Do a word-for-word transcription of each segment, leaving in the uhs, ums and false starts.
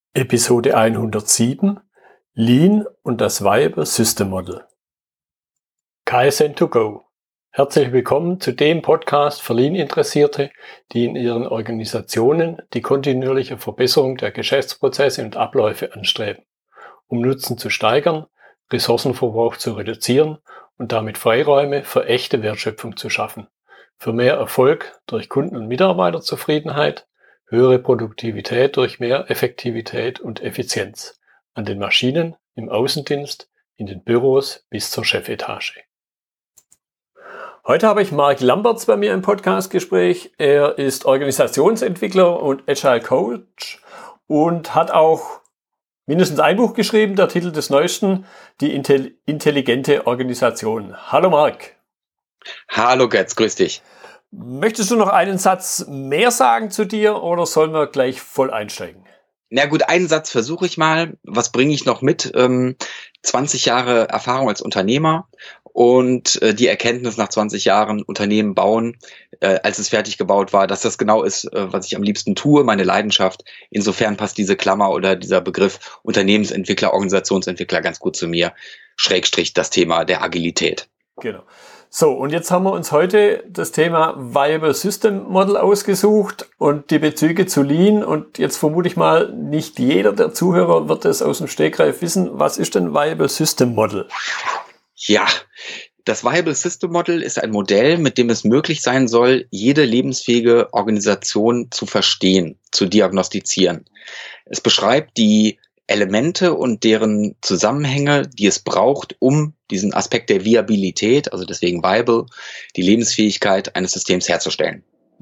Episode hundertsieben Lean und das Viable System Model. Kaizen to go. Herzlich willkommen zu dem Podcast für Lean-Interessierte, die in ihren Organisationen die kontinuierliche Verbesserung der Geschäftsprozesse und Abläufe anstreben, um Nutzen zu steigern, Ressourcenverbrauch zu reduzieren und damit Freiräume für echte Wertschöpfung zu schaffen, für mehr Erfolg durch Kunden- und Mitarbeiterzufriedenheit, höhere Produktivität durch mehr Effektivität und Effizienz an den Maschinen, im Außendienst, in den Büros bis zur Chefetage. Heute habe ich Mark Lamberts bei mir im Podcastgespräch. Er ist Organisationsentwickler und Agile Coach und hat auch mindestens ein Buch geschrieben, der Titel des neuesten, die intelligente Organisation. Hallo Mark. Hallo Götz, grüß dich. Möchtest du noch einen Satz mehr sagen zu dir oder sollen wir gleich voll einsteigen? Na gut, einen Satz versuche ich mal. Was bringe ich noch mit? Ähm, zwanzig Jahre Erfahrung als Unternehmer und äh, die Erkenntnis nach zwanzig Jahren Unternehmen bauen, äh, als es fertig gebaut war, dass das genau ist, äh, was ich am liebsten tue, meine Leidenschaft. Insofern passt diese Klammer oder dieser Begriff Unternehmensentwickler, Organisationsentwickler ganz gut zu mir. Schrägstrich das Thema der Agilität. Genau. So, und jetzt haben wir uns heute das Thema Viable System Model ausgesucht und die Bezüge zu Lean. Und jetzt vermute ich mal, nicht jeder der Zuhörer wird es aus dem Stegreif wissen. Was ist denn Viable System Model? Ja, das Viable System Model ist ein Modell, mit dem es möglich sein soll, jede lebensfähige Organisation zu verstehen, zu diagnostizieren. Es beschreibt die Elemente und deren Zusammenhänge, die es braucht, um diesen Aspekt der Viabilität, also deswegen Viable, die Lebensfähigkeit eines Systems herzustellen.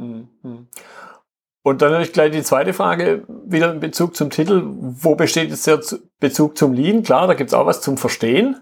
Und dann natürlich gleich die zweite Frage, wieder in Bezug zum Titel. Wo besteht jetzt der Bezug zum Lean? Klar, da gibt es auch was zum Verstehen.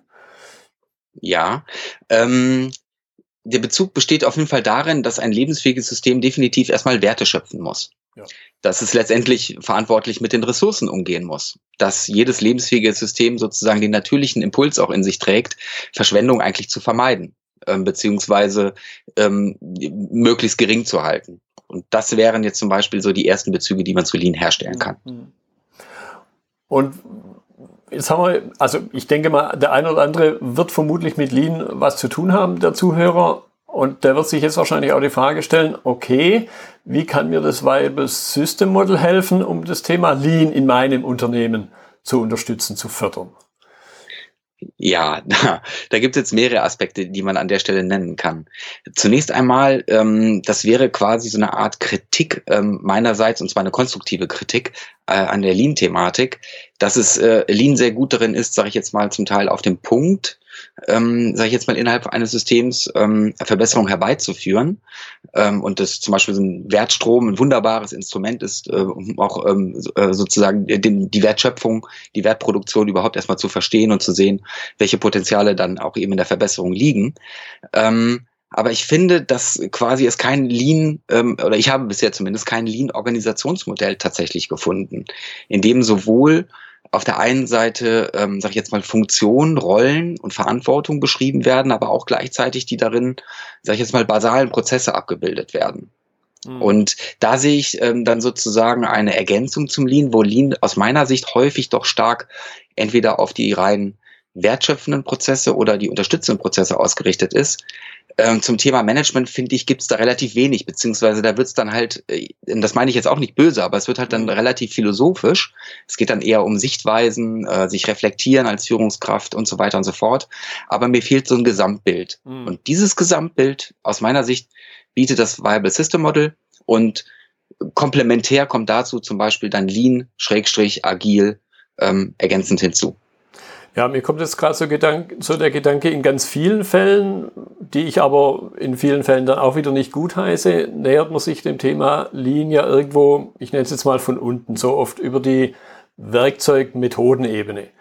Ja, ähm, der Bezug besteht auf jeden Fall darin, dass ein lebensfähiges System definitiv erstmal Werte schöpfen muss. Ja. Dass es letztendlich verantwortlich mit den Ressourcen umgehen muss. Dass jedes lebensfähige System sozusagen den natürlichen Impuls auch in sich trägt, Verschwendung eigentlich zu vermeiden, ähm, beziehungsweise ähm, möglichst gering zu halten. Und das wären jetzt zum Beispiel so die ersten Bezüge, die man zu Lean herstellen kann. Und jetzt haben wir, also ich denke mal, der eine oder andere wird vermutlich mit Lean was zu tun haben, der Zuhörer. Und der wird sich jetzt wahrscheinlich auch die Frage stellen, okay, wie kann mir das Viable System Model helfen, um das Thema Lean in meinem Unternehmen zu unterstützen, zu fördern? Ja, da, da gibt es jetzt mehrere Aspekte, die man an der Stelle nennen kann. Zunächst einmal, ähm, das wäre quasi so eine Art Kritik ähm, meinerseits, und zwar eine konstruktive Kritik äh, an der Lean-Thematik, dass es äh, Lean sehr gut darin ist, sage ich jetzt mal zum Teil auf dem Punkt, ähm, sage ich jetzt mal innerhalb eines Systems ähm, Verbesserung herbeizuführen ähm, und das zum Beispiel so ein Wertstrom ein wunderbares Instrument ist, äh, um auch ähm, sozusagen den, die Wertschöpfung, die Wertproduktion überhaupt erstmal zu verstehen und zu sehen, welche Potenziale dann auch eben in der Verbesserung liegen. Ähm, aber ich finde, dass quasi es kein Lean, ähm, oder ich habe bisher zumindest kein Lean-Organisationsmodell tatsächlich gefunden, in dem sowohl auf der einen Seite, ähm, sage ich jetzt mal, Funktionen, Rollen und Verantwortung beschrieben werden, aber auch gleichzeitig die darin, sage ich jetzt mal, basalen Prozesse abgebildet werden. Mhm. Und da sehe ich ähm, dann sozusagen eine Ergänzung zum Lean, wo Lean aus meiner Sicht häufig doch stark entweder auf die rein wertschöpfenden Prozesse oder die unterstützenden Prozesse ausgerichtet ist. Ähm, zum Thema Management, finde ich, gibt es da relativ wenig, beziehungsweise da wird es dann halt, äh, das meine ich jetzt auch nicht böse, aber es wird halt dann relativ philosophisch. Es geht dann eher um Sichtweisen, äh, sich reflektieren als Führungskraft und so weiter und so fort. Aber mir fehlt so ein Gesamtbild. Mhm. Und dieses Gesamtbild, aus meiner Sicht, bietet das Viable System Model und komplementär kommt dazu zum Beispiel dann Lean, Schrägstrich, Agil, ähm, ergänzend hinzu. Ja, mir kommt jetzt gerade so, Gedank- so der Gedanke, in ganz vielen Fällen, die ich aber in vielen Fällen dann auch wieder nicht gutheiße, nähert man sich dem Thema Lean ja irgendwo, ich nenne es jetzt mal von unten, so oft über die Werkzeug-Methodenebene.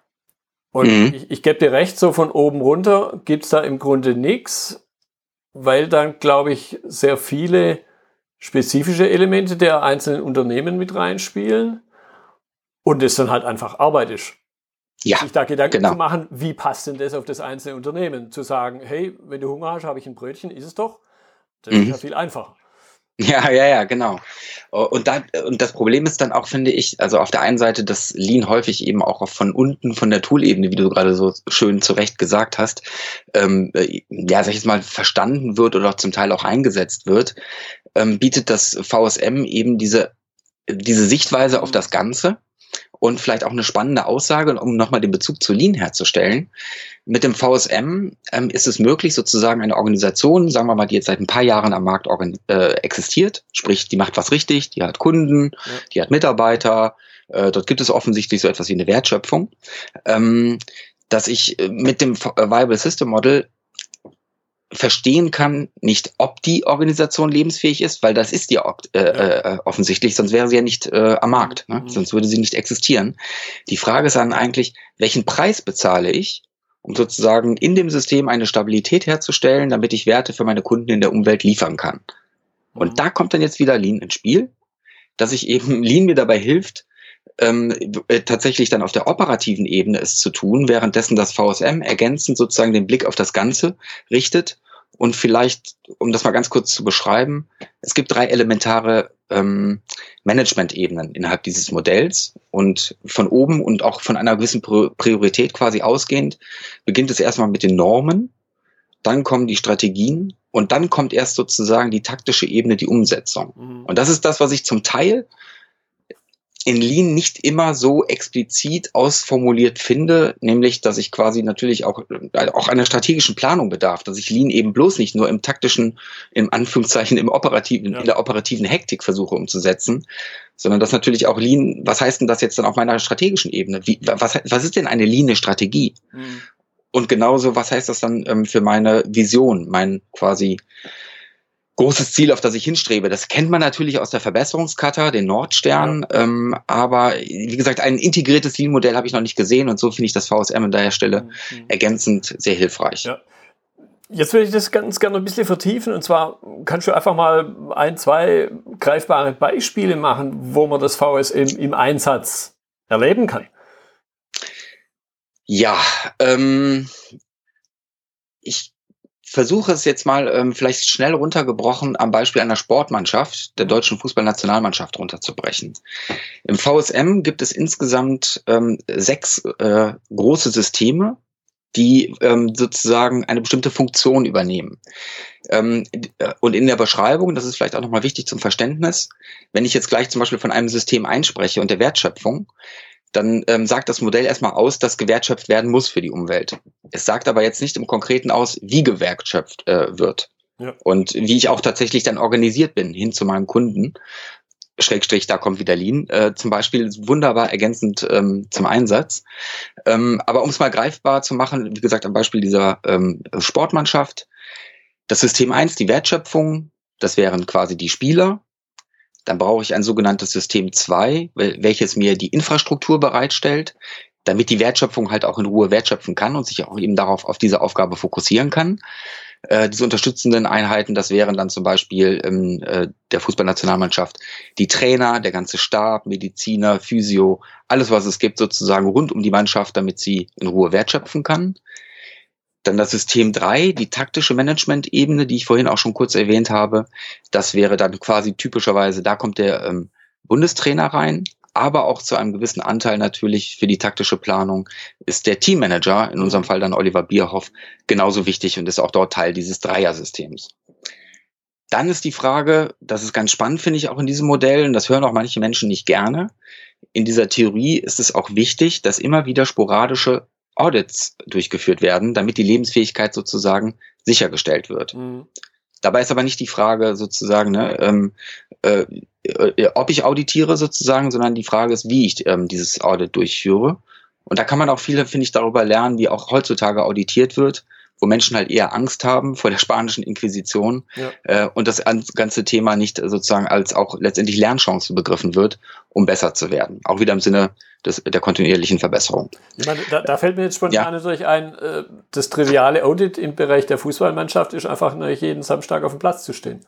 Und mhm. ich, ich gebe dir recht, so von oben runter gibt's da im Grunde nichts, weil dann, glaube ich, sehr viele spezifische Elemente der einzelnen Unternehmen mit reinspielen und es dann halt einfach Arbeit ist. Ja, sich da Gedanken genau. zu machen, wie passt denn das auf das einzelne Unternehmen? Zu sagen, hey, wenn du Hunger hast, habe ich ein Brötchen, ist es doch. Das mhm. ist ja viel einfacher. Ja, ja, ja, genau. Und da, und das Problem ist dann auch, finde ich, also auf der einen Seite, dass Lean häufig eben auch von unten, von der Tool-Ebene, wie du gerade so schön zu Recht gesagt hast, ähm, ja, sag ich jetzt mal, verstanden wird oder zum Teil auch eingesetzt wird, ähm, bietet das V S M eben diese, diese Sichtweise auf das Ganze und vielleicht auch eine spannende Aussage, um nochmal den Bezug zu Lean herzustellen. Mit dem V S M ähm, ist es möglich, sozusagen eine Organisation, sagen wir mal, die jetzt seit ein paar Jahren am Markt organ- äh, existiert, sprich, die macht was richtig, die hat Kunden, ja. die hat Mitarbeiter, äh, dort gibt es offensichtlich so etwas wie eine Wertschöpfung, ähm, dass ich mit dem Viable System Model verstehen kann, nicht ob die Organisation lebensfähig ist, weil das ist ja äh, äh, offensichtlich, sonst wäre sie ja nicht äh, am Markt, ne? Mhm. Sonst würde sie nicht existieren. Die Frage ist dann eigentlich, welchen Preis bezahle ich, um sozusagen in dem System eine Stabilität herzustellen, damit ich Werte für meine Kunden in der Umwelt liefern kann. Mhm. Und da kommt dann jetzt wieder Lean ins Spiel, dass ich eben Lean mir dabei hilft, ähm, äh, tatsächlich dann auf der operativen Ebene es zu tun, währenddessen das V S M ergänzend sozusagen den Blick auf das Ganze richtet. Und vielleicht, um das mal ganz kurz zu beschreiben, es gibt drei elementare ähm, Management-Ebenen innerhalb dieses Modells. Und von oben und auch von einer gewissen Priorität quasi ausgehend beginnt es erstmal mit den Normen, dann kommen die Strategien und dann kommt erst sozusagen die taktische Ebene, die Umsetzung. Mhm. Und das ist das, was ich zum Teil in Lean nicht immer so explizit ausformuliert finde, nämlich, dass ich quasi natürlich auch, auch einer strategischen Planung bedarf, dass ich Lean eben bloß nicht nur im taktischen, im Anführungszeichen, im operativen, ja. in der operativen Hektik versuche umzusetzen, sondern dass natürlich auch Lean, was heißt denn das jetzt dann auf meiner strategischen Ebene? Wie, was, was ist denn eine Lean-Strategie? Mhm. Und genauso, was heißt das dann ähm, für meine Vision, mein quasi großes Ziel, auf das ich hinstrebe? Das kennt man natürlich aus der Verbesserungskata, den Nordstern, ja. ähm, aber wie gesagt, ein integriertes Lean-Modell habe ich noch nicht gesehen und so finde ich das V S M an der Stelle mhm. ergänzend sehr hilfreich. Ja. Jetzt will ich das ganz gerne ein bisschen vertiefen, und zwar kannst du einfach mal ein, zwei greifbare Beispiele machen, wo man das V S M im Einsatz erleben kann. Ja, ähm, ich versuche es jetzt mal ähm, vielleicht schnell runtergebrochen am Beispiel einer Sportmannschaft, der deutschen Fußballnationalmannschaft runterzubrechen. Im V S M gibt es insgesamt ähm, sechs äh, große Systeme, die ähm, sozusagen eine bestimmte Funktion übernehmen. Ähm, und in der Beschreibung, das ist vielleicht auch nochmal wichtig zum Verständnis, wenn ich jetzt gleich zum Beispiel von einem System einspreche und der Wertschöpfung, dann ähm, sagt das Modell erstmal aus, dass gewertschöpft werden muss für die Umwelt. Es sagt aber jetzt nicht im Konkreten aus, wie gewertschöpft äh, wird. Ja. Und wie ich auch tatsächlich dann organisiert bin, hin zu meinem Kunden. Schrägstrich, da kommt wieder Lean, äh, zum Beispiel wunderbar ergänzend ähm, zum Einsatz. Ähm, aber um es mal greifbar zu machen, wie gesagt, am Beispiel dieser ähm, Sportmannschaft, das System eins, die Wertschöpfung, das wären quasi die Spieler. Dann brauche ich ein sogenanntes System zwei, welches mir die Infrastruktur bereitstellt, damit die Wertschöpfung halt auch in Ruhe wertschöpfen kann und sich auch eben darauf auf diese Aufgabe fokussieren kann. Äh, diese unterstützenden Einheiten, das wären dann zum Beispiel ähm, äh, der Fußballnationalmannschaft die Trainer, der ganze Stab, Mediziner, Physio, alles, was es gibt sozusagen rund um die Mannschaft, damit sie in Ruhe wertschöpfen kann. Dann das System drei, die taktische Management-Ebene, die ich vorhin auch schon kurz erwähnt habe. Das wäre dann quasi typischerweise, da kommt der ähm, Bundestrainer rein, aber auch zu einem gewissen Anteil natürlich für die taktische Planung ist der Teammanager, in unserem Fall dann Oliver Bierhoff, genauso wichtig und ist auch dort Teil dieses Dreier-Systems. Dann ist die Frage, das ist ganz spannend, finde ich auch in diesem Modell, und das hören auch manche Menschen nicht gerne. In dieser Theorie ist es auch wichtig, dass immer wieder sporadische Audits durchgeführt werden, damit die Lebensfähigkeit sozusagen sichergestellt wird. Mhm. Dabei ist aber nicht die Frage sozusagen, ne, ähm, äh, äh, ob ich auditiere sozusagen, sondern die Frage ist, wie ich ähm, dieses Audit durchführe. Und da kann man auch viel, finde ich, darüber lernen, wie auch heutzutage auditiert wird, wo Menschen halt eher Angst haben vor der spanischen Inquisition, ja. äh, und das ganze Thema nicht sozusagen als auch letztendlich Lernchance begriffen wird, um besser zu werden. Auch wieder im Sinne des, der kontinuierlichen Verbesserung. Ich meine, da, da fällt mir jetzt spontan ja. natürlich ein, äh, das triviale Audit im Bereich der Fußballmannschaft ist einfach nicht jeden Samstag auf dem Platz zu stehen.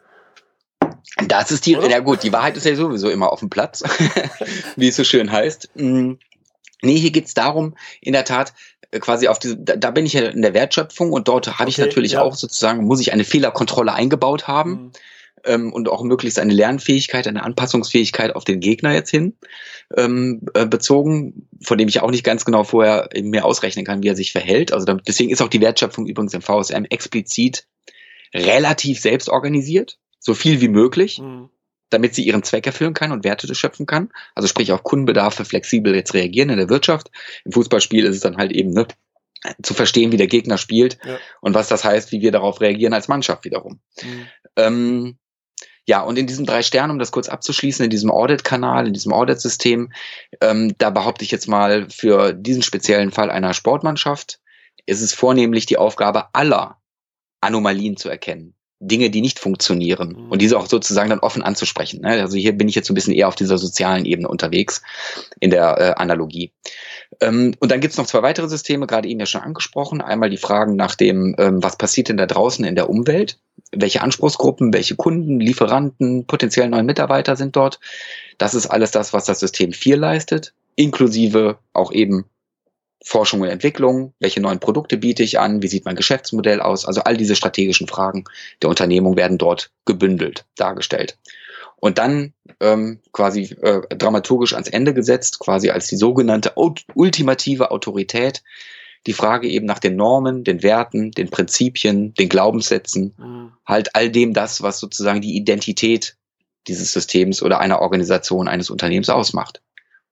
Das ist die, Oder? Ja gut, die Wahrheit ist ja sowieso immer auf dem Platz, wie es so schön heißt. Nee, hier geht's darum, in der Tat, quasi auf diese, da, da bin ich ja in der Wertschöpfung und dort habe okay, ich natürlich ja. auch sozusagen, muss ich eine Fehlerkontrolle eingebaut haben. Mhm. ähm, und auch möglichst eine Lernfähigkeit, eine Anpassungsfähigkeit auf den Gegner jetzt hin ähm, äh, bezogen, von dem ich auch nicht ganz genau vorher mir ausrechnen kann, wie er sich verhält. Also damit, deswegen ist auch die Wertschöpfung übrigens im V S M explizit relativ selbst organisiert, so viel wie möglich, mhm. damit sie ihren Zweck erfüllen kann und Werte schöpfen kann. Also sprich auf Kundenbedarfe flexibel jetzt reagieren in der Wirtschaft. Im Fußballspiel ist es dann halt eben, ne, zu verstehen, wie der Gegner spielt, ja, und was das heißt, wie wir darauf reagieren als Mannschaft wiederum. Mhm. Ähm, ja, und in diesen drei Sternen, um das kurz abzuschließen, in diesem Audit-Kanal, in diesem Audit-System, ähm, da behaupte ich jetzt mal, für diesen speziellen Fall einer Sportmannschaft ist es vornehmlich die Aufgabe aller Anomalien zu erkennen. Dinge, die nicht funktionieren, mhm. und diese auch sozusagen dann offen anzusprechen. Also hier bin ich jetzt so ein bisschen eher auf dieser sozialen Ebene unterwegs in der äh, Analogie. Ähm, und dann gibt's noch zwei weitere Systeme, gerade eben ja schon angesprochen. Einmal die Fragen nach dem, ähm, was passiert denn da draußen in der Umwelt? Welche Anspruchsgruppen, welche Kunden, Lieferanten, potenziell neue Mitarbeiter sind dort? Das ist alles das, was das System vier leistet, inklusive auch eben Forschung und Entwicklung, welche neuen Produkte biete ich an, wie sieht mein Geschäftsmodell aus, also all diese strategischen Fragen der Unternehmung werden dort gebündelt, dargestellt. Und dann ähm, quasi äh, dramaturgisch ans Ende gesetzt, quasi als die sogenannte ultimative Autorität, die Frage eben nach den Normen, den Werten, den Prinzipien, den Glaubenssätzen, mhm. halt all dem das, was sozusagen die Identität dieses Systems oder einer Organisation, eines Unternehmens ausmacht.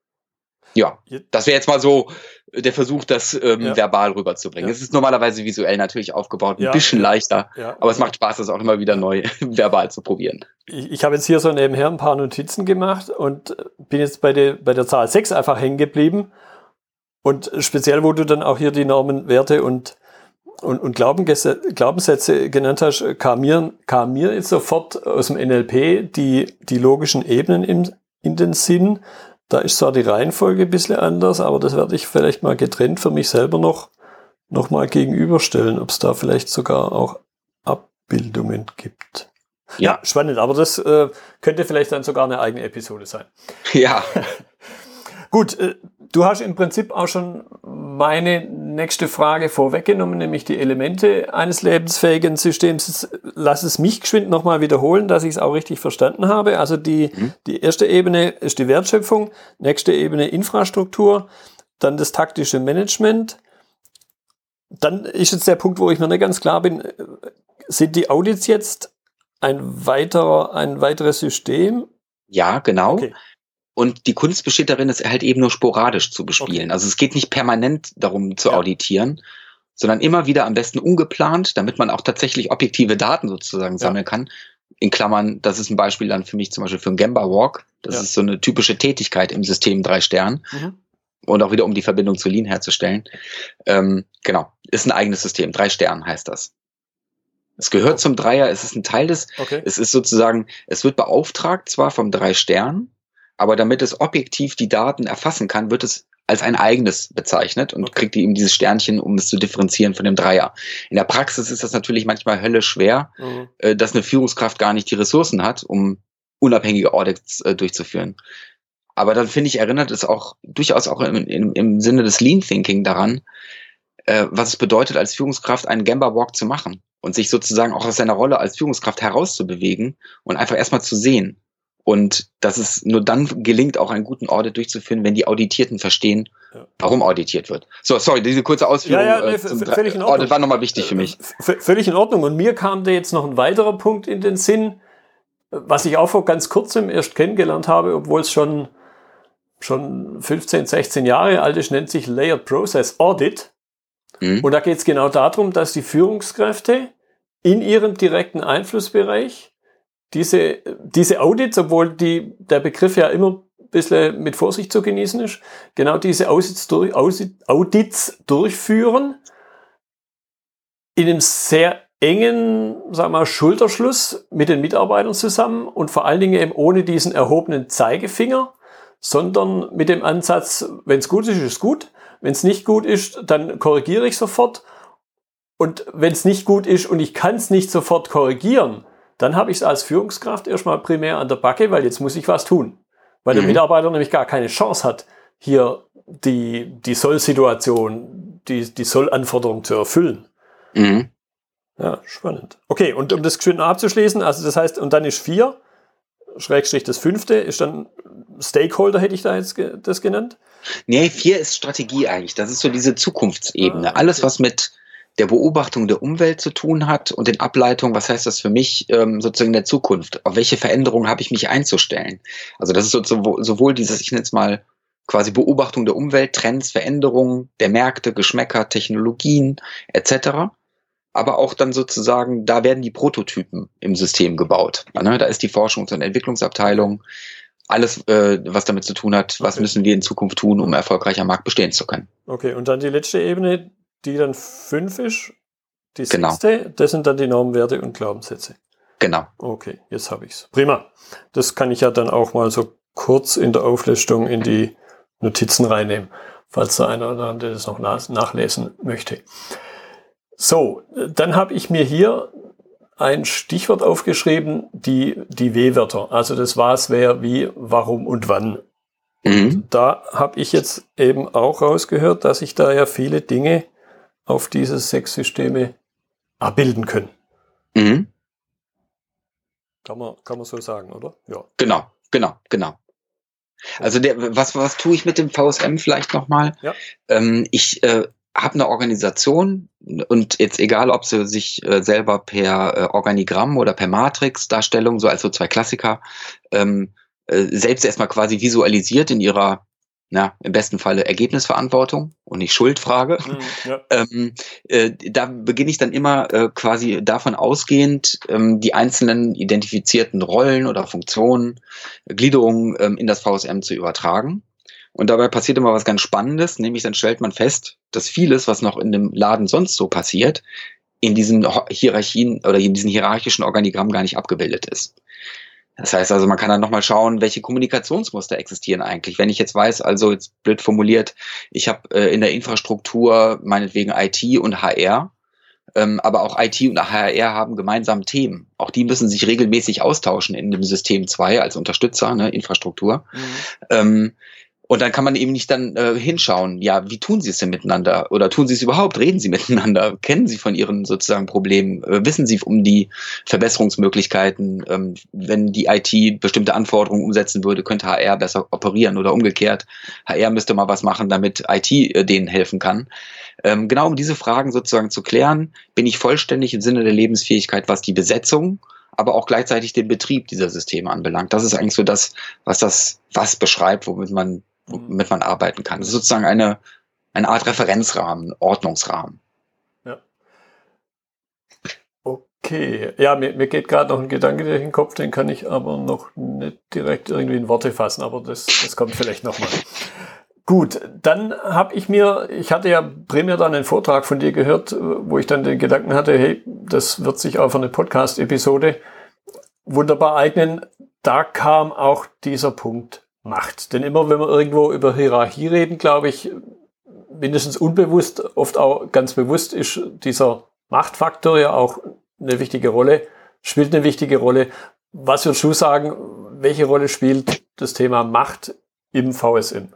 Ja, das wäre jetzt mal so der Versuch, das ähm, ja. verbal rüberzubringen. Ja. Es ist normalerweise visuell natürlich aufgebaut, ein ja. bisschen leichter, ja. aber es macht Spaß, das auch immer wieder neu verbal zu probieren. Ich, ich habe jetzt hier so nebenher ein paar Notizen gemacht und bin jetzt bei der, bei der Zahl sechs einfach hängen geblieben. Und speziell, wo du dann auch hier die Normen, Werte und, und, und Glaubenssätze genannt hast, kam mir, kam mir jetzt sofort aus dem N L P die, die logischen Ebenen im, in den Sinn. Da ist zwar die Reihenfolge ein bisschen anders, aber das werde ich vielleicht mal getrennt für mich selber noch, noch mal gegenüberstellen, ob es da vielleicht sogar auch Abbildungen gibt. Ja, ja spannend, aber das äh, könnte vielleicht dann sogar eine eigene Episode sein. Ja. Gut, äh, du hast im Prinzip auch schon meine nächste Frage vorweggenommen, nämlich die Elemente eines lebensfähigen Systems. Lass es mich geschwind nochmal wiederholen, dass ich es auch richtig verstanden habe. Also die, mhm. die erste Ebene ist die Wertschöpfung, nächste Ebene Infrastruktur, dann das taktische Management. Dann ist jetzt der Punkt, wo ich mir nicht ganz klar bin, sind die Audits jetzt ein weiterer, ein weiteres System? Ja, genau. Okay. Und die Kunst besteht darin, es halt eben nur sporadisch zu bespielen. Okay. Also es geht nicht permanent darum zu ja. auditieren, sondern immer wieder am besten ungeplant, damit man auch tatsächlich objektive Daten sozusagen ja. sammeln kann. In Klammern, das ist ein Beispiel dann für mich zum Beispiel für einen Gemba Walk. Das ja. ist so eine typische Tätigkeit im System drei Stern. Mhm. Und auch wieder, um die Verbindung zu Lean herzustellen. Ähm, genau, ist ein eigenes System. Drei Stern heißt das. Es gehört okay. zum Dreier, es ist ein Teil des, okay. es ist sozusagen, es wird beauftragt zwar vom drei Stern, aber damit es objektiv die Daten erfassen kann, wird es als ein eigenes bezeichnet und okay. kriegt eben dieses Sternchen, um es zu differenzieren von dem Dreier. In der Praxis ist das natürlich manchmal höllisch schwer, mhm. äh, dass eine Führungskraft gar nicht die Ressourcen hat, um unabhängige Audits äh, durchzuführen. Aber dann finde ich, erinnert es auch durchaus auch im, im, im Sinne des Lean Thinking daran, äh, was es bedeutet, als Führungskraft einen Gemba Walk zu machen und sich sozusagen auch aus seiner Rolle als Führungskraft herauszubewegen und einfach erstmal zu sehen. Und dass es nur dann gelingt, auch einen guten Audit durchzuführen, wenn die Auditierten verstehen, ja. warum auditiert wird. So, sorry, diese kurze Ausführung ja, ja, nee, zum völlig in Ordnung. Audit war nochmal wichtig für mich. V- völlig in Ordnung. Und mir kam da jetzt noch ein weiterer Punkt in den Sinn, was ich auch vor ganz kurzem erst kennengelernt habe, obwohl es schon, schon fünfzehn, sechzehn Jahre alt ist, nennt sich Layered Process Audit. Mhm. Und da geht es genau darum, dass die Führungskräfte in ihrem direkten Einflussbereich Diese, diese Audits, obwohl die, der Begriff ja immer ein bisschen mit Vorsicht zu genießen ist, genau diese Audits, durch, Audits durchführen in einem sehr engen, sagen wir mal, Schulterschluss mit den Mitarbeitern zusammen und vor allen Dingen eben ohne diesen erhobenen Zeigefinger, sondern mit dem Ansatz, wenn es gut ist, ist es gut, wenn es nicht gut ist, dann korrigiere ich sofort und wenn es nicht gut ist und ich kann es nicht sofort korrigieren, dann habe ich es als Führungskraft erstmal primär an der Backe, weil jetzt muss ich was tun. Weil mhm. der Mitarbeiter nämlich gar keine Chance hat, hier die, die Soll-Situation, die, die Soll-Anforderung zu erfüllen. Mhm. Ja, spannend. Okay, und um das geschwind noch abzuschließen, also das heißt, und dann ist vier, Schrägstrich das fünfte, ist dann Stakeholder, hätte ich da jetzt ge- das genannt? Nee, vier ist Strategie eigentlich. Das ist so diese Zukunftsebene. Ah, okay. Alles, was mit der Beobachtung der Umwelt zu tun hat und den Ableitungen, was heißt das für mich ähm, sozusagen in der Zukunft? Auf welche Veränderungen habe ich mich einzustellen? Also das ist so, so, sowohl dieses, ich nenne es mal quasi Beobachtung der Umwelt, Trends, Veränderungen der Märkte, Geschmäcker, Technologien et cetera. Aber auch dann sozusagen, da werden die Prototypen im System gebaut. Ja, ne? Da ist die Forschungs- und Entwicklungsabteilung, alles, äh, was damit zu tun hat, was Okay. müssen wir in Zukunft tun, um erfolgreich am Markt bestehen zu können. Okay, und dann die letzte Ebene, die dann fünf ist, die Genau. sechste, das sind dann die Normwerte und Glaubenssätze. Genau. Okay, jetzt habe ich's. Prima. Das kann ich ja dann auch mal so kurz in der Auflistung in die Notizen reinnehmen, falls der eine oder andere das noch nach- nachlesen möchte. So, dann habe ich mir hier ein Stichwort aufgeschrieben, die, die W-Wörter. Also das was, wer, wie, warum und wann. Mhm. Da habe ich jetzt eben auch rausgehört, dass sich da ja viele Dinge auf diese sechs Systeme abbilden können. Mhm. Kann man, kann man so sagen, oder? Ja. Genau, genau, genau. Also der, was, was tue ich mit dem V S M vielleicht nochmal? Ja. Ähm, ich äh, habe eine Organisation und jetzt egal, ob sie sich äh, selber per äh, Organigramm oder per Matrix-Darstellung, so als so zwei Klassiker, ähm, äh, selbst erstmal quasi visualisiert in ihrer, na, im besten Falle Ergebnisverantwortung und nicht Schuldfrage. Mhm, ja. Ähm, äh, da beginne ich dann immer äh, quasi davon ausgehend, ähm, die einzelnen identifizierten Rollen oder Funktionen, äh, Gliederungen ähm, in das V S M zu übertragen. Und dabei passiert immer was ganz Spannendes, nämlich dann stellt man fest, dass vieles, was noch in dem Laden sonst so passiert, in diesen Hierarchien oder in diesen hierarchischen Organigrammen gar nicht abgebildet ist. Das heißt also, man kann dann nochmal schauen, welche Kommunikationsmuster existieren eigentlich. Wenn ich jetzt weiß, also jetzt blöd formuliert, ich habe äh, in der Infrastruktur meinetwegen I T und H R, ähm, aber auch I T und H R haben gemeinsam Themen. Auch die müssen sich regelmäßig austauschen in dem System zwei als Unterstützer, ne, Infrastruktur. Mhm. Ähm, und dann kann man eben nicht dann äh, hinschauen, ja, wie tun sie es denn miteinander? Oder tun sie es überhaupt? Reden sie miteinander? Kennen sie von ihren sozusagen Problemen? Äh, wissen sie um die Verbesserungsmöglichkeiten? Ähm, wenn die I T bestimmte Anforderungen umsetzen würde, könnte H R besser operieren oder umgekehrt. H R müsste mal was machen, damit I T äh, denen helfen kann. Ähm, genau um diese Fragen sozusagen zu klären, bin ich vollständig im Sinne der Lebensfähigkeit, was die Besetzung, aber auch gleichzeitig den Betrieb dieser Systeme anbelangt. Das ist eigentlich so das, was das was beschreibt, womit man womit man arbeiten kann. Das ist sozusagen eine, eine Art Referenzrahmen, Ordnungsrahmen. Ja. Okay. Ja, mir, mir geht gerade noch ein Gedanke durch den Kopf, den kann ich aber noch nicht direkt irgendwie in Worte fassen, aber das, das kommt vielleicht nochmal. Gut, dann habe ich mir, ich hatte ja primär dann einen Vortrag von dir gehört, wo ich dann den Gedanken hatte, hey, das wird sich auch für eine Podcast-Episode wunderbar eignen. Da kam auch dieser Punkt Macht. Denn immer, wenn wir irgendwo über Hierarchie reden, glaube ich, mindestens unbewusst, oft auch ganz bewusst, ist dieser Machtfaktor ja auch eine wichtige Rolle, spielt eine wichtige Rolle. Was würdest du sagen, welche Rolle spielt das Thema Macht im V S M?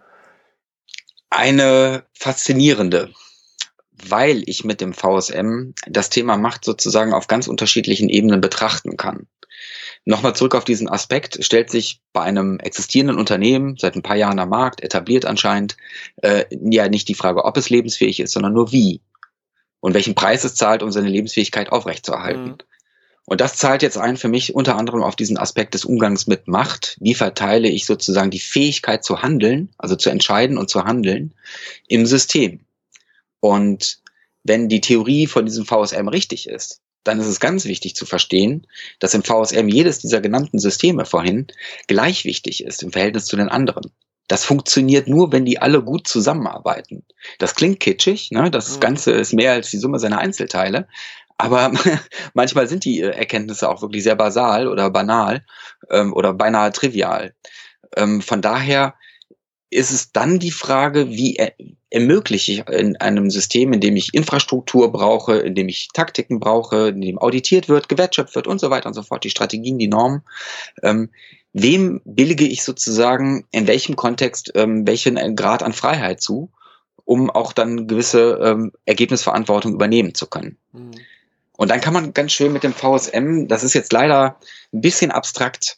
Eine faszinierende, weil ich mit dem V S M das Thema Macht sozusagen auf ganz unterschiedlichen Ebenen betrachten kann. Nochmal zurück auf diesen Aspekt, stellt sich bei einem existierenden Unternehmen, seit ein paar Jahren am Markt, etabliert anscheinend, äh, ja nicht die Frage, ob es lebensfähig ist, sondern nur wie und welchen Preis es zahlt, um seine Lebensfähigkeit aufrechtzuerhalten. Mhm. Und das zahlt jetzt ein für mich unter anderem auf diesen Aspekt des Umgangs mit Macht. Wie verteile ich sozusagen die Fähigkeit zu handeln, also zu entscheiden und zu handeln im System? Und wenn die Theorie von diesem V S M richtig ist, dann ist es ganz wichtig zu verstehen, dass im V S M jedes dieser genannten Systeme vorhin gleich wichtig ist im Verhältnis zu den anderen. Das funktioniert nur, wenn die alle gut zusammenarbeiten. Das klingt kitschig, ne? Das Ganze ist mehr als die Summe seiner Einzelteile. Aber manchmal sind die Erkenntnisse auch wirklich sehr basal oder banal ähm, oder beinahe trivial. Ähm, von daher ist es dann die Frage, wie er, ermögliche ich in einem System, in dem ich Infrastruktur brauche, in dem ich Taktiken brauche, in dem auditiert wird, gewertschöpft wird und so weiter und so fort, die Strategien, die Normen, ähm, wem billige ich sozusagen in welchem Kontext ähm, welchen Grad an Freiheit zu, um auch dann gewisse ähm, Ergebnisverantwortung übernehmen zu können. Mhm. Und dann kann man ganz schön mit dem V S M, das ist jetzt leider ein bisschen abstrakt,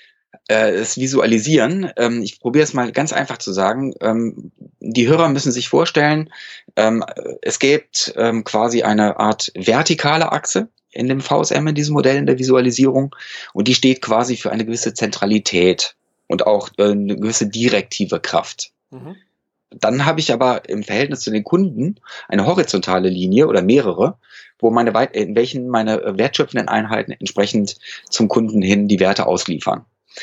äh, es visualisieren. Ähm, ich probiere es mal ganz einfach zu sagen. Ähm, die Hörer müssen sich vorstellen, ähm, es gibt ähm, quasi eine Art vertikale Achse in dem V S M, in diesem Modell in der Visualisierung, und die steht quasi für eine gewisse Zentralität und auch äh, eine gewisse direktive Kraft. Mhm. Dann habe ich aber im Verhältnis zu den Kunden eine horizontale Linie oder mehrere, wo meine Weit- in welchen meine wertschöpfenden Einheiten entsprechend zum Kunden hin die Werte ausliefern.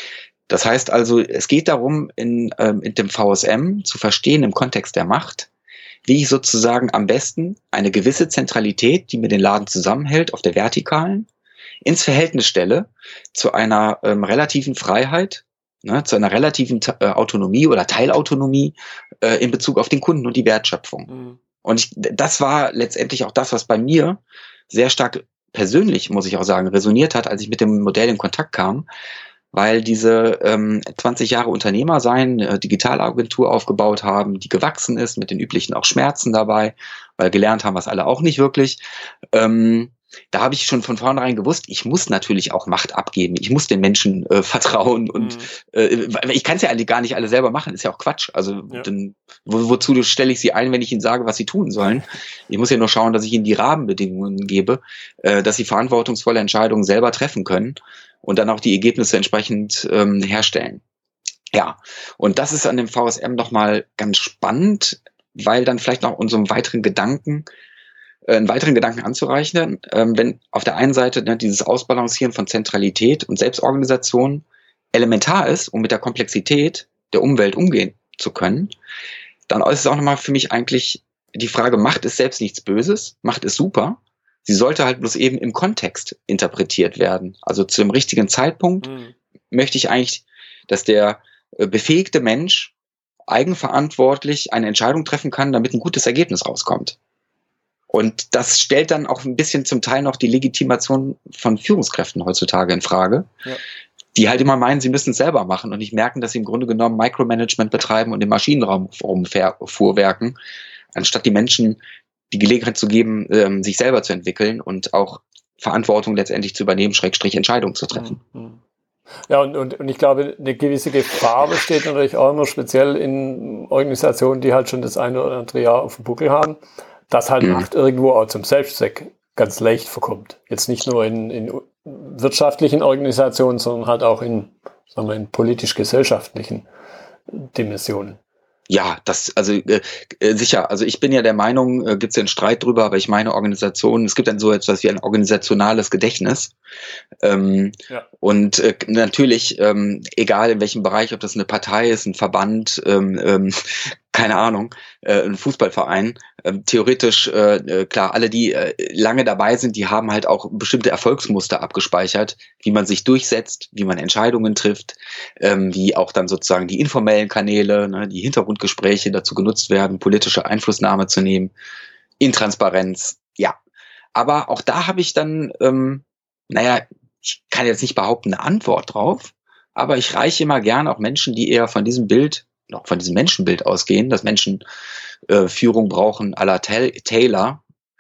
Das heißt also, es geht darum, in, ähm, in dem V S M zu verstehen im Kontext der Macht, wie ich sozusagen am besten eine gewisse Zentralität, die mir den Laden zusammenhält, auf der Vertikalen, ins Verhältnis stelle zu einer ähm, relativen Freiheit, ne, zu einer relativen äh, Autonomie oder Teilautonomie äh, in Bezug auf den Kunden und die Wertschöpfung. Mhm. Und ich, das war letztendlich auch das, was bei mir sehr stark persönlich, muss ich auch sagen, resoniert hat, als ich mit dem Modell in Kontakt kam, weil diese ähm, zwanzig Jahre Unternehmer sein, äh, Digitalagentur aufgebaut haben, die gewachsen ist, mit den üblichen auch Schmerzen dabei, weil gelernt haben wir es alle auch nicht wirklich. Ähm, da habe ich schon von vornherein gewusst, ich muss natürlich auch Macht abgeben. Ich muss den Menschen äh, vertrauen und mhm. äh, ich kann es ja alle, gar nicht alle selber machen, ist ja auch Quatsch. Also ja. Dann, wo, wozu stelle ich sie ein, wenn ich ihnen sage, was sie tun sollen? Ich muss ja nur schauen, dass ich ihnen die Rahmenbedingungen gebe, äh, dass sie verantwortungsvolle Entscheidungen selber treffen können und dann auch die Ergebnisse entsprechend ähm, herstellen. Ja, und das ist an dem V S M nochmal ganz spannend, weil dann vielleicht noch unserem weiteren Gedanken einen weiteren Gedanken anzureichen, ähm, wenn auf der einen Seite ne, dieses Ausbalancieren von Zentralität und Selbstorganisation elementar ist, um mit der Komplexität der Umwelt umgehen zu können, dann ist es auch nochmal für mich eigentlich die Frage, Macht ist selbst nichts Böses, Macht ist super, sie sollte halt bloß eben im Kontext interpretiert werden. Also zu dem richtigen Zeitpunkt mhm. möchte ich eigentlich, dass der äh, befähigte Mensch eigenverantwortlich eine Entscheidung treffen kann, damit ein gutes Ergebnis rauskommt. Und das stellt dann auch ein bisschen zum Teil noch die Legitimation von Führungskräften heutzutage in Frage, ja. Die halt immer meinen, sie müssen es selber machen und nicht merken, dass sie im Grunde genommen Micromanagement betreiben und im Maschinenraum rumfuhrwerken, anstatt die Menschen die Gelegenheit zu geben, ähm, sich selber zu entwickeln und auch Verantwortung letztendlich zu übernehmen, Schrägstrich Entscheidungen zu treffen. Mhm. Ja, und, und, und ich glaube, eine gewisse Gefahr besteht natürlich auch immer speziell in Organisationen, die halt schon das eine oder andere Jahr auf dem Buckel haben, dass halt mhm. Macht irgendwo auch zum Selbstzweck ganz leicht verkommt. Jetzt nicht nur in, in wirtschaftlichen Organisationen, sondern halt auch in, sagen wir, in politisch-gesellschaftlichen Dimensionen. Ja, das, also äh, sicher, also ich bin ja der Meinung, äh, gibt es ja einen Streit drüber, aber ich meine Organisationen, es gibt dann so etwas wie ein organisationales Gedächtnis. Ähm, ja. Und äh, natürlich, ähm, egal in welchem Bereich, ob das eine Partei ist, ein Verband, ähm, ähm, keine Ahnung, äh, ein Fußballverein, äh, theoretisch, äh, klar, alle, die äh, lange dabei sind, die haben halt auch bestimmte Erfolgsmuster abgespeichert, wie man sich durchsetzt, wie man Entscheidungen trifft, ähm, wie auch dann sozusagen die informellen Kanäle, ne, die Hintergrundgespräche dazu genutzt werden, politische Einflussnahme zu nehmen, Intransparenz, ja. Aber auch da habe ich dann, ähm, naja, ich kann jetzt nicht behaupten, eine Antwort drauf, aber ich reiche immer gerne auch Menschen, die eher von diesem Bild, auch von diesem Menschenbild ausgehen, dass Menschen äh, Führung brauchen à la Taylor.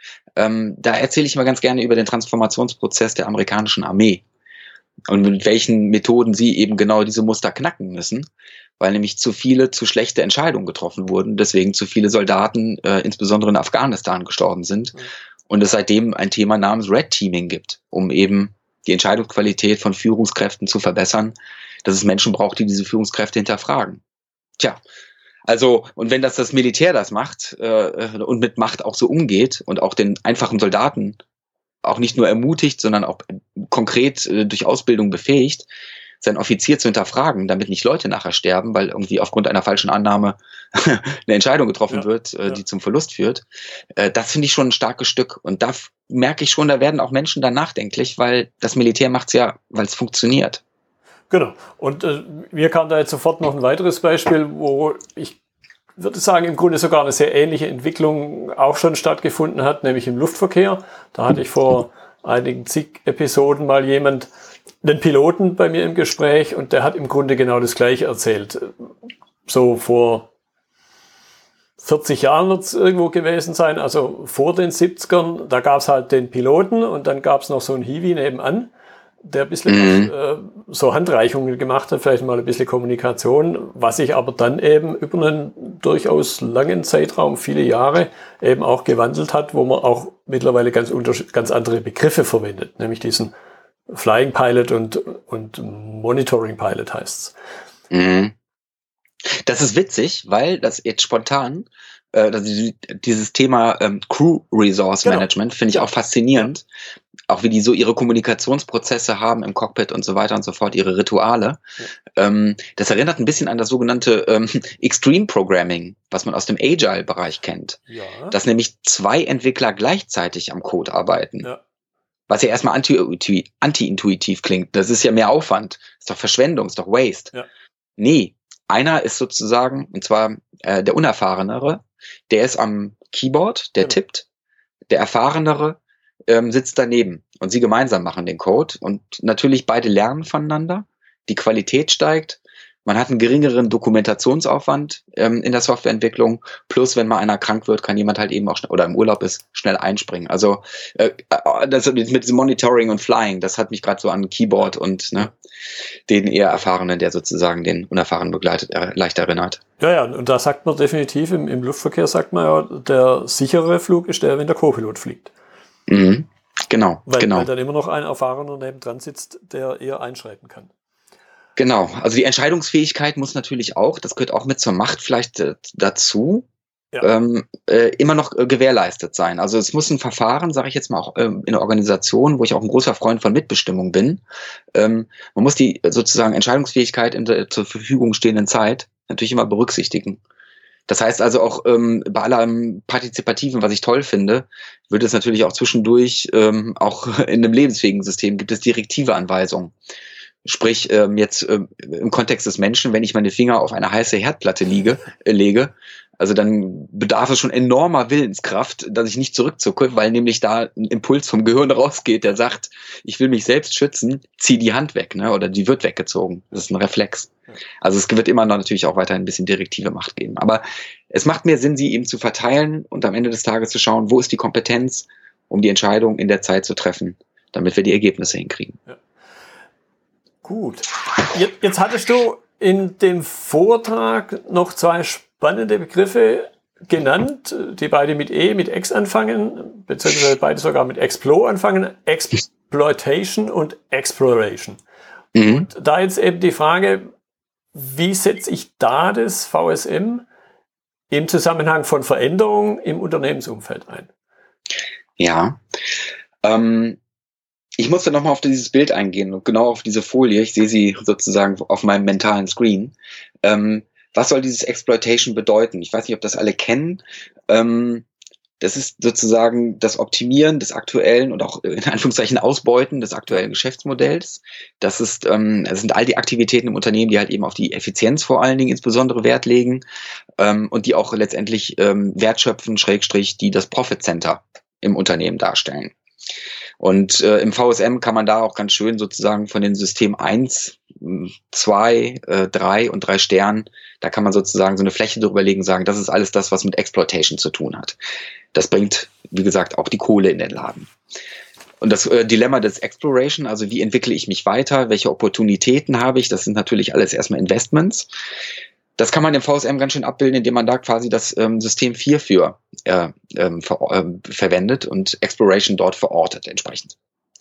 Ähm, da erzähle ich mal ganz gerne über den Transformationsprozess der amerikanischen Armee und mit welchen Methoden sie eben genau diese Muster knacken müssen, weil nämlich zu viele, zu schlechte Entscheidungen getroffen wurden, deswegen zu viele Soldaten, äh, insbesondere in Afghanistan, gestorben sind. Mhm. Und es seitdem ein Thema namens Red Teaming gibt, um eben die Entscheidungsqualität von Führungskräften zu verbessern, dass es Menschen braucht, die diese Führungskräfte hinterfragen. Tja, also, und wenn das das Militär das macht äh, und mit Macht auch so umgeht und auch den einfachen Soldaten auch nicht nur ermutigt, sondern auch konkret äh, durch Ausbildung befähigt, seinen Offizier zu hinterfragen, damit nicht Leute nachher sterben, weil irgendwie aufgrund einer falschen Annahme eine Entscheidung getroffen ja, wird, äh, ja. die zum Verlust führt. Äh, das finde ich schon ein starkes Stück. Und da f- merke ich schon, da werden auch Menschen dann nachdenklich, weil das Militär macht es ja, weil es funktioniert. Genau. Und äh, mir kam da jetzt sofort noch ein weiteres Beispiel, wo ich würde sagen, im Grunde sogar eine sehr ähnliche Entwicklung auch schon stattgefunden hat, nämlich im Luftverkehr. Da hatte ich vor einigen zig Episoden mal jemand, einen Piloten bei mir im Gespräch, und der hat im Grunde genau das Gleiche erzählt. So vor vierzig Jahren wird es irgendwo gewesen sein, also vor den siebzigern, da gab es halt den Piloten und dann gab es noch so einen Hiwi nebenan, der ein bisschen Mhm. äh, so Handreichungen gemacht hat, vielleicht mal ein bisschen Kommunikation, was sich aber dann eben über einen durchaus langen Zeitraum, viele Jahre, eben auch gewandelt hat, wo man auch mittlerweile ganz, unterschied- ganz andere Begriffe verwendet, nämlich diesen Flying Pilot und, und Monitoring Pilot heißt's. Mhm. Das ist witzig, weil das jetzt spontan, äh, das, dieses Thema ähm, Crew Resource Genau. Management finde ich Ja. auch faszinierend. Auch wie die so ihre Kommunikationsprozesse haben im Cockpit und so weiter und so fort, ihre Rituale. Ja. Ähm, das erinnert ein bisschen an das sogenannte ähm, Extreme Programming, was man aus dem Agile-Bereich kennt. Ja. Dass nämlich zwei Entwickler gleichzeitig am Code arbeiten. Ja. Was ja erstmal anti- anti-intuitiv klingt. Das ist ja mehr Aufwand. Ist doch Verschwendung, ist doch Waste. Ja. Nee, einer ist sozusagen, und zwar äh, der Unerfahrenere, der ist am Keyboard, der Genau. tippt. Der Erfahrenere ähm, sitzt daneben und sie gemeinsam machen den Code. Und natürlich beide lernen voneinander. Die Qualität steigt. Man hat einen geringeren Dokumentationsaufwand ähm, in der Softwareentwicklung. Plus, wenn mal einer krank wird, kann jemand halt eben auch schnell, oder im Urlaub ist, schnell einspringen. Also äh, das mit diesem Monitoring und Flying, das hat mich gerade so an Keyboard und ne, den eher Erfahrenen, der sozusagen den Unerfahrenen begleitet, äh, leicht erinnert. Ja, ja, und da sagt man definitiv, im, im Luftverkehr sagt man ja, der sichere Flug ist der, wenn der Co-Pilot fliegt. Mhm. Genau, Weil, genau. weil dann immer noch ein Erfahrener nebendran sitzt, der eher einschreiten kann. Genau, also die Entscheidungsfähigkeit muss natürlich auch, das gehört auch mit zur Macht vielleicht äh, dazu, Ja. ähm, äh, immer noch äh, gewährleistet sein. Also es muss ein Verfahren, sage ich jetzt mal auch ähm, in der Organisation, wo ich auch ein großer Freund von Mitbestimmung bin, ähm, man muss die äh, sozusagen Entscheidungsfähigkeit in der zur Verfügung stehenden Zeit natürlich immer berücksichtigen. Das heißt also auch ähm, bei allem Partizipativen, was ich toll finde, wird es natürlich auch zwischendurch, ähm, auch in einem lebensfähigen System, gibt es direktive Anweisungen. Sprich, ähm, jetzt ähm, im Kontext des Menschen, wenn ich meine Finger auf eine heiße Herdplatte liege, äh, lege, also dann bedarf es schon enormer Willenskraft, dass ich nicht zurückzucke, weil nämlich da ein Impuls vom Gehirn rausgeht, der sagt, ich will mich selbst schützen, zieh die Hand weg, ne? Oder die wird weggezogen. Das ist ein Reflex. Also es wird immer noch natürlich auch weiterhin ein bisschen direktive Macht geben. Aber es macht mehr Sinn, sie eben zu verteilen und am Ende des Tages zu schauen, wo ist die Kompetenz, um die Entscheidung in der Zeit zu treffen, damit wir die Ergebnisse hinkriegen. Ja. Gut. Jetzt, jetzt hattest du in dem Vortrag noch zwei spannende Begriffe genannt, die beide mit E, mit X anfangen, beziehungsweise beide sogar mit Explo anfangen. Exploitation und Exploration. Mhm. Und da jetzt eben die Frage, wie setze ich da das V S M im Zusammenhang von Veränderungen im Unternehmensumfeld ein? Ja, ähm, ich musste nochmal auf dieses Bild eingehen und genau auf diese Folie. Ich sehe sie sozusagen auf meinem mentalen Screen. Ähm, was soll dieses Exploitation bedeuten? Ich weiß nicht, ob das alle kennen. Ähm, das ist sozusagen das Optimieren des aktuellen und auch in Anführungszeichen Ausbeuten des aktuellen Geschäftsmodells. Das ist, ähm, das sind all die Aktivitäten im Unternehmen, die halt eben auf die Effizienz vor allen Dingen insbesondere Wert legen ähm, und die auch letztendlich ähm, Wert schöpfen, Schrägstrich, die das Profit Center im Unternehmen darstellen. Und äh, im V S M kann man da auch ganz schön sozusagen von den System eins, zwei, drei und drei Sternen, da kann man sozusagen so eine Fläche drüber legen und sagen, das ist alles das, was mit Exploitation zu tun hat. Das bringt, wie gesagt, auch die Kohle in den Laden. Und das äh, Dilemma des Exploration, also wie entwickle ich mich weiter, welche Opportunitäten habe ich, das sind natürlich alles erstmal Investments. Das kann man im V S M ganz schön abbilden, indem man da quasi das ähm, System vier für äh, ähm, ver äh, verwendet und Exploration dort verortet entsprechend.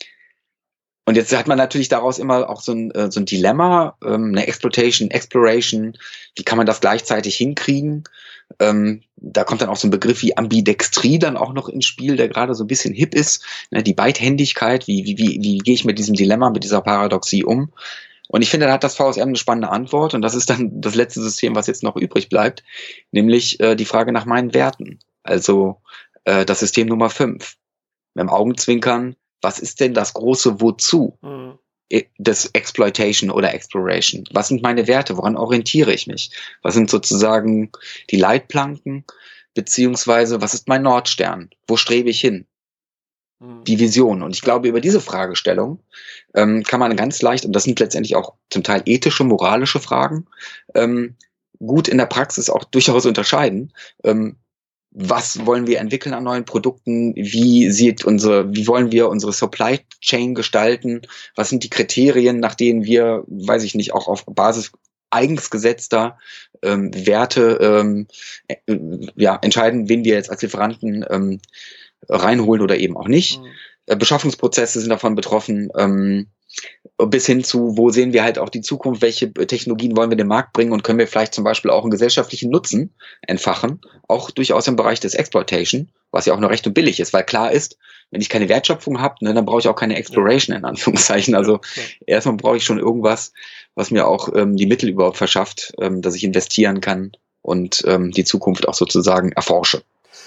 Und jetzt hat man natürlich daraus immer auch so ein, äh, so ein Dilemma, ähm, eine Exploitation, Exploration, wie kann man das gleichzeitig hinkriegen? Ähm, da kommt dann auch so ein Begriff wie Ambidextrie dann auch noch ins Spiel, der gerade so ein bisschen hip ist, ne, die Beidhändigkeit, wie, wie, wie, wie gehe ich mit diesem Dilemma, mit dieser Paradoxie um? Und ich finde, da hat das V S M eine spannende Antwort und das ist dann das letzte System, was jetzt noch übrig bleibt, nämlich äh, die Frage nach meinen Werten. Also äh, das System Nummer fünf. Mit dem Augenzwinkern, was ist denn das große Wozu mhm. des Exploitation oder Exploration? Was sind meine Werte? Woran orientiere ich mich? Was sind sozusagen die Leitplanken? Beziehungsweise, was ist mein Nordstern? Wo strebe ich hin? Die Vision. Und ich glaube, über diese Fragestellung ähm, kann man ganz leicht, und das sind letztendlich auch zum Teil ethische, moralische Fragen, ähm, gut in der Praxis auch durchaus unterscheiden. Ähm, was wollen wir entwickeln an neuen Produkten? Wie sieht unsere, wie wollen wir unsere Supply Chain gestalten? Was sind die Kriterien, nach denen wir, weiß ich nicht, auch auf Basis eigens gesetzter ähm, Werte ähm, äh, ja, entscheiden, wen wir jetzt als Lieferanten ähm, reinholen oder eben auch nicht. Mhm. Äh, Beschaffungsprozesse sind davon betroffen. Ähm, bis hin zu, wo sehen wir halt auch die Zukunft, welche Technologien wollen wir in den Markt bringen und können wir vielleicht zum Beispiel auch einen gesellschaftlichen Nutzen entfachen, auch durchaus im Bereich des Exploitation, was ja auch noch recht und billig ist, weil klar ist, wenn ich keine Wertschöpfung habe, ne, dann brauche ich auch keine Exploration in Anführungszeichen. Also ja, erstmal brauche ich schon irgendwas, was mir auch ähm, die Mittel überhaupt verschafft, ähm, dass ich investieren kann und ähm, die Zukunft auch sozusagen erforsche.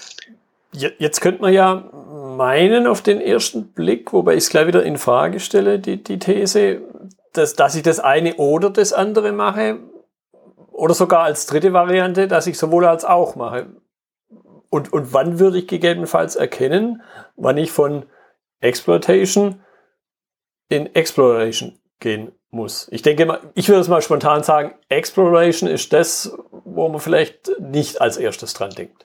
Jetzt könnte man ja meinen auf den ersten Blick, wobei ich es gleich wieder in Frage stelle, die, die These, dass, dass ich das eine oder das andere mache oder sogar als dritte Variante, dass ich sowohl als auch mache. Und, und wann würde ich gegebenenfalls erkennen, wann ich von Exploitation in Exploration gehen muss? Ich denke mal, ich würde es mal spontan sagen, Exploration ist das, wo man vielleicht nicht als erstes dran denkt.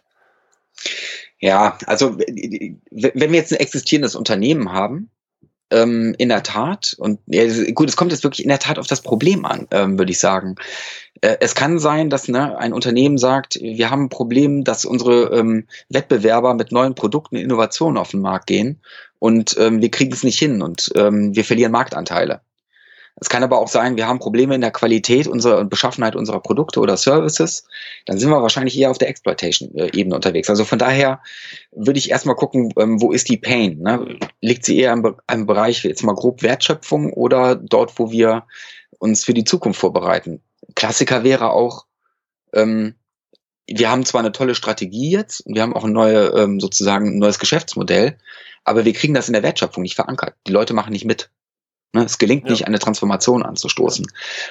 Ja, also wenn wir jetzt ein existierendes Unternehmen haben, ähm, in der Tat, und ja, gut, es kommt jetzt wirklich in der Tat auf das Problem an, ähm, würde ich sagen. Äh, es kann sein, dass ne, ein Unternehmen sagt, wir haben ein Problem, dass unsere ähm, Wettbewerber mit neuen Produkten und Innovationen auf den Markt gehen und ähm, wir kriegen es nicht hin und ähm, wir verlieren Marktanteile. Es kann aber auch sein, wir haben Probleme in der Qualität unserer und Beschaffenheit unserer Produkte oder Services. Dann sind wir wahrscheinlich eher auf der Exploitation-Ebene unterwegs. Also von daher würde ich erstmal gucken, wo ist die Pain? Ne? Liegt sie eher im, im Bereich, jetzt mal grob Wertschöpfung oder dort, wo wir uns für die Zukunft vorbereiten? Klassiker wäre auch, ähm, wir haben zwar eine tolle Strategie jetzt und wir haben auch ein neue, ähm, sozusagen ein neues Geschäftsmodell, aber wir kriegen das in der Wertschöpfung nicht verankert. Die Leute machen nicht mit. Es gelingt ja nicht, eine Transformation anzustoßen.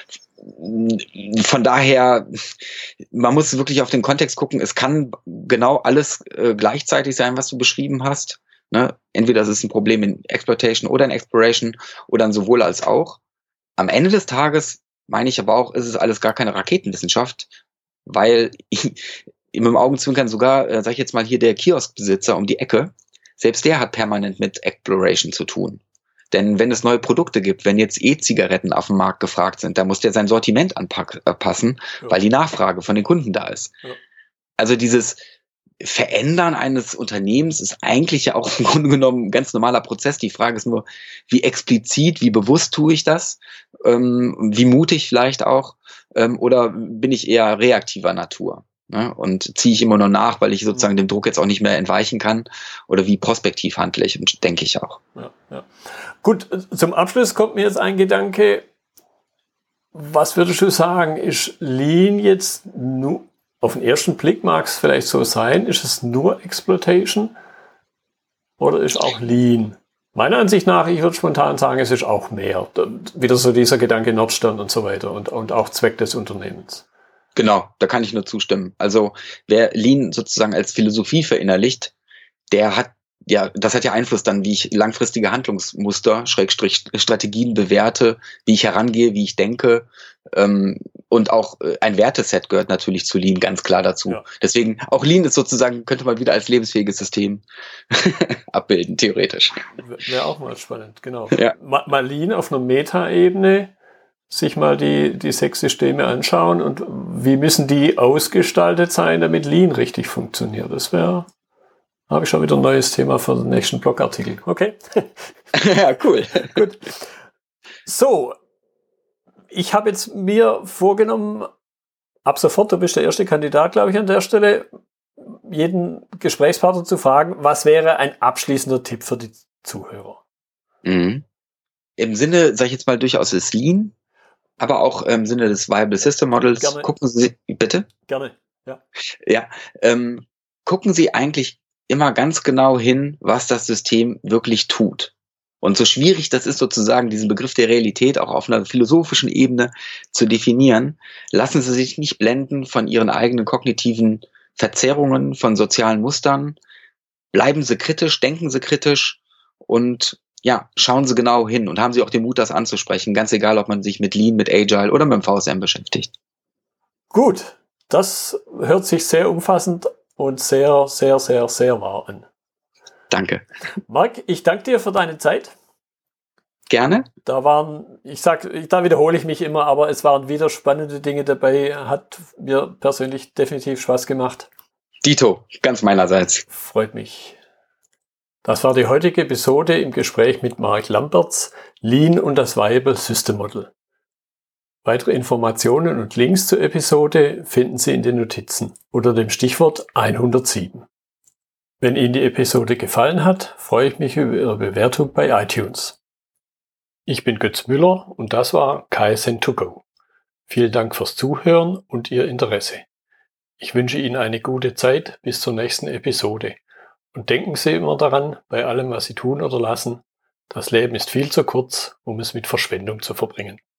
Von daher, man muss wirklich auf den Kontext gucken. Es kann genau alles äh, gleichzeitig sein, was du beschrieben hast. Ne? Entweder es ist ein Problem in Exploitation oder in Exploration oder in sowohl als auch. Am Ende des Tages meine ich aber auch, ist es alles gar keine Raketenwissenschaft, weil ich, mit dem Augenzwinkern sogar, äh, sag ich jetzt mal hier, der Kioskbesitzer um die Ecke, selbst der hat permanent mit Exploration zu tun. Denn wenn es neue Produkte gibt, wenn jetzt E-Zigaretten auf dem Markt gefragt sind, dann muss der sein Sortiment anpassen, ja, weil die Nachfrage von den Kunden da ist. Ja. Also dieses Verändern eines Unternehmens ist eigentlich ja auch im Grunde genommen ein ganz normaler Prozess. Die Frage ist nur, wie explizit, wie bewusst tue ich das? Ähm, wie mutig vielleicht auch? Ähm, oder bin ich eher reaktiver Natur? Ne? Und ziehe ich immer nur nach, weil ich sozusagen dem Druck jetzt auch nicht mehr entweichen kann? Oder wie prospektiv handle ich? Und denke ich auch. Ja, ja. Gut, zum Abschluss kommt mir jetzt ein Gedanke. Was würdest du sagen, ist Lean jetzt nur, auf den ersten Blick mag es vielleicht so sein, ist es nur Exploitation oder ist auch Lean? Meiner Ansicht nach, ich würde spontan sagen, es ist auch mehr. Wieder so dieser Gedanke Nordstern und so weiter und, und auch Zweck des Unternehmens. Genau, da kann ich nur zustimmen. Also wer Lean sozusagen als Philosophie verinnerlicht, der hat ja, das hat ja Einfluss dann, wie ich langfristige Handlungsmuster, Schrägstrich Strategien bewerte, wie ich herangehe, wie ich denke. Ähm, und auch äh, ein Werteset gehört natürlich zu Lean ganz klar dazu. Ja. Deswegen, auch Lean ist sozusagen, könnte man wieder als lebensfähiges System abbilden, theoretisch. Wäre auch mal spannend, genau. Ja. Mal, mal Lean auf einer Meta-Ebene, sich mal die, die sechs Systeme anschauen und wie müssen die ausgestaltet sein, damit Lean richtig funktioniert. Das wäre... Habe ich schon wieder ein neues Thema für den nächsten Blogartikel. Okay. Ja, cool. Gut. So, ich habe jetzt mir vorgenommen, ab sofort, du bist der erste Kandidat, glaube ich, an der Stelle, jeden Gesprächspartner zu fragen, was wäre ein abschließender Tipp für die Zuhörer? Mhm. Im Sinne, sage ich jetzt mal, durchaus des Lean, aber auch im Sinne des Viable System Models. Gerne. Gucken Sie, bitte? Gerne, ja. Ja, ähm, gucken Sie eigentlich immer ganz genau hin, was das System wirklich tut. Und so schwierig das ist, sozusagen diesen Begriff der Realität auch auf einer philosophischen Ebene zu definieren, lassen Sie sich nicht blenden von Ihren eigenen kognitiven Verzerrungen, von sozialen Mustern. Bleiben Sie kritisch, denken Sie kritisch und ja, schauen Sie genau hin und haben Sie auch den Mut, das anzusprechen, ganz egal, ob man sich mit Lean, mit Agile oder mit dem V S M beschäftigt. Gut. das hört sich sehr umfassend und sehr, sehr, sehr, sehr wahr an. Danke. Marc, ich danke dir für deine Zeit. Gerne. Da waren, ich sag, da wiederhole ich mich immer, aber es waren wieder spannende Dinge dabei. Hat mir persönlich definitiv Spaß gemacht. Dito, ganz meinerseits. Freut mich. Das war die heutige Episode im Gespräch mit Marc Lambertz, Lean und das Viable System Model. Weitere Informationen und Links zur Episode finden Sie in den Notizen unter dem Stichwort hundertsieben. Wenn Ihnen die Episode gefallen hat, freue ich mich über Ihre Bewertung bei iTunes. Ich bin Götz Müller und das war K S N to go. Vielen Dank fürs Zuhören und Ihr Interesse. Ich wünsche Ihnen eine gute Zeit bis zur nächsten Episode. Und denken Sie immer daran, bei allem, was Sie tun oder lassen, das Leben ist viel zu kurz, um es mit Verschwendung zu verbringen.